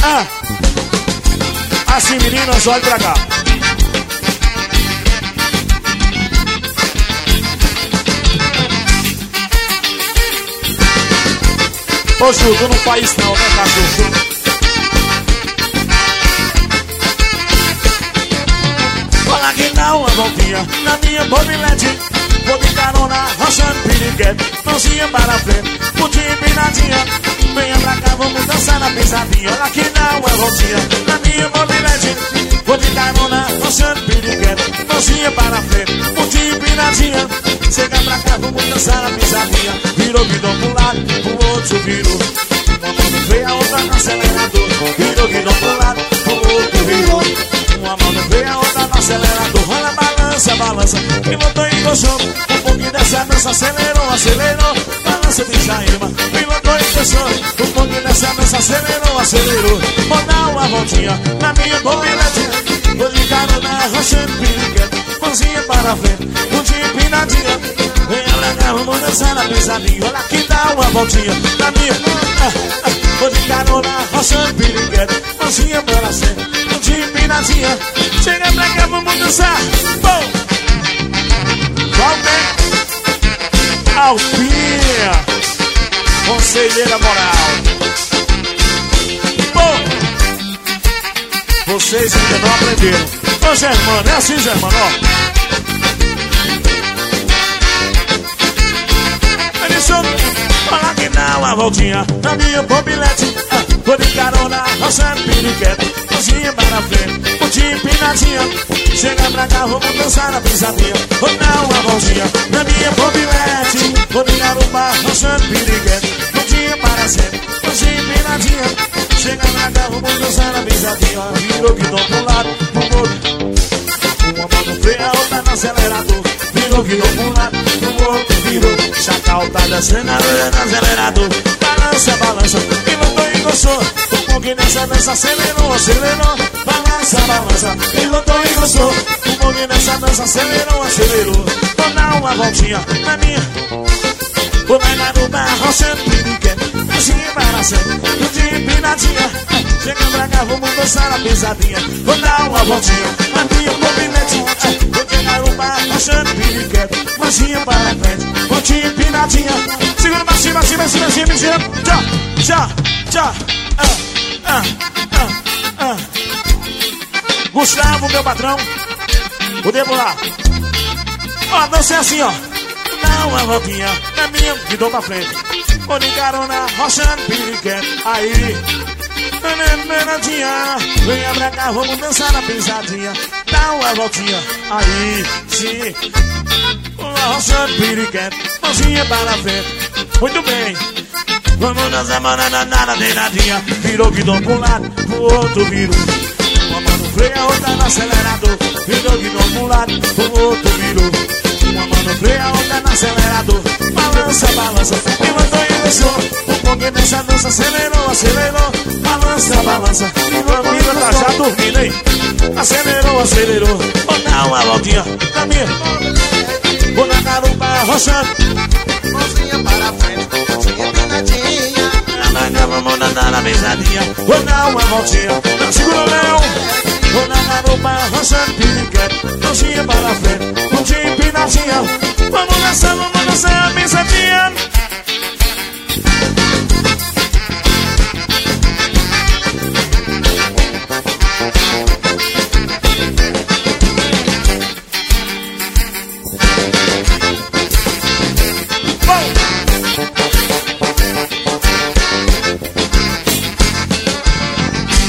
Assim, meninas, olhe pra cá. Ô Ju, tu não faz isso não, né, cachorro? Fala que dá uma voltinha na minha mobilete. Vou de carona, rochando piriguete. Mãozinha para frente, putinha empinadinha. Venha pra cá, vamos dançar na pisadinha. Olha que dá uma voltinha na minha mobilete. Vou de carona, rochando piriguete. Mãozinha para frente, putinha empinadinha. Chega pra cá, vamos dançar na pisadinha. Virou guidão pro lado, pro outro virou. Uma mão no freio, a outra no acelerador. Virou guidão pro lado, pro outro virou. Uma mão no freio, a outra no acelerador. Rola, balança, balança, pilotou e gostou. Um pouquinho dessa dança, acelerou, acelerou. Balança de Jaima, pilotou e gostou. Um pouquinho dessa dança, acelerou, acelerou. Vou dar uma voltinha na minha mobilete. Vou de carona, rochando piriguete. Mãozinha para frente, putinha empinadinha. Venha pra cá, vamos dançar na pisadinha. Olha que dá uma voltinha na minha. Vou de carona, rochando piriguete. Mãozinha para frente, putinha empinadinha. Chega pra cá, vamos dançar. Bom, Walter Alpinha, conselheira moral. Bom, vocês ainda não aprenderam. Ô Germano, é assim, Germano, ó. Fala que dá uma voltinha na minha mobilete. Vou de carona, roçando piriguete. Mãozinha para frente, putinha empinadinha. Chega pra cá, vamos dançar na pisadinha. Vou dar uma voltinha na minha mobilete. Vou de carona, roçando piriguete. Putinha para sempre, putinha empinadinha. Chega pra cá, vamos dançar na pisadinha. Virou guidão pro lado, pro outro. Uma mão no freio, a outra no acelerador. Virou guidão pro lado, pro outro virou. Chacal tá dançando no acelerador. Balança, balança, pilotou e gostou. Um pouquinho nessa dança, acelerou, acelerou. Balança, balança, pilotou e gostou. Um pouquinho nessa dança, acelerou, acelerou. Vou dar uma voltinha na minha. Vou na garupa, roçando piriguete. Mãozinha para sempre, putinha empinadinha. Chega pra cá, vamos dançar na pisadinha. Vou dar uma voltinha na minha mobilete. Vou de garupa, roçando piriguete. Mãozinha para frente, putinha empinadinha. Segura pra cima, cima, cima, cima, cima. Tchau, tchau, tchau. Gustavo, meu patrão. O devo lá. Ó, dança é assim, ó. Dá uma voltinha na minha, que dou pra frente. Vou de carona, roçando piriguete. Aí, menadinha, venha pra cá, vamos dançar na pisadinha. Dá uma voltinha, aí, sim. Roçando piriguete, mãozinha para frente. Muito bem. Vamos dançar, mananana, denadinha. Virou guidão pro lado, pro outro virou. Uma mão no freio, a outra no acelerador. Virou guidão pro lado, pro outro virou. Uma mão no freio, a outra no acelerador. Balança, balança, pilotou e deixou. Um pouquinho dessa dança, acelerou, acelerou. Balança, balança, pilotou e tá já dormindo, hein? Acelerou, acelerou. Vou dar uma voltinha na minha. Vou na garupa, roçando. Mãozinha para frente, putinha empinadinha. Amanhã vamos dançar na pisadinha. Vou dar uma voltinha, não segura o leão. Vou na garupa, roçando piriguete. Mãozinha para frente, putinha empinadinha. Vamos dançar a pisadinha.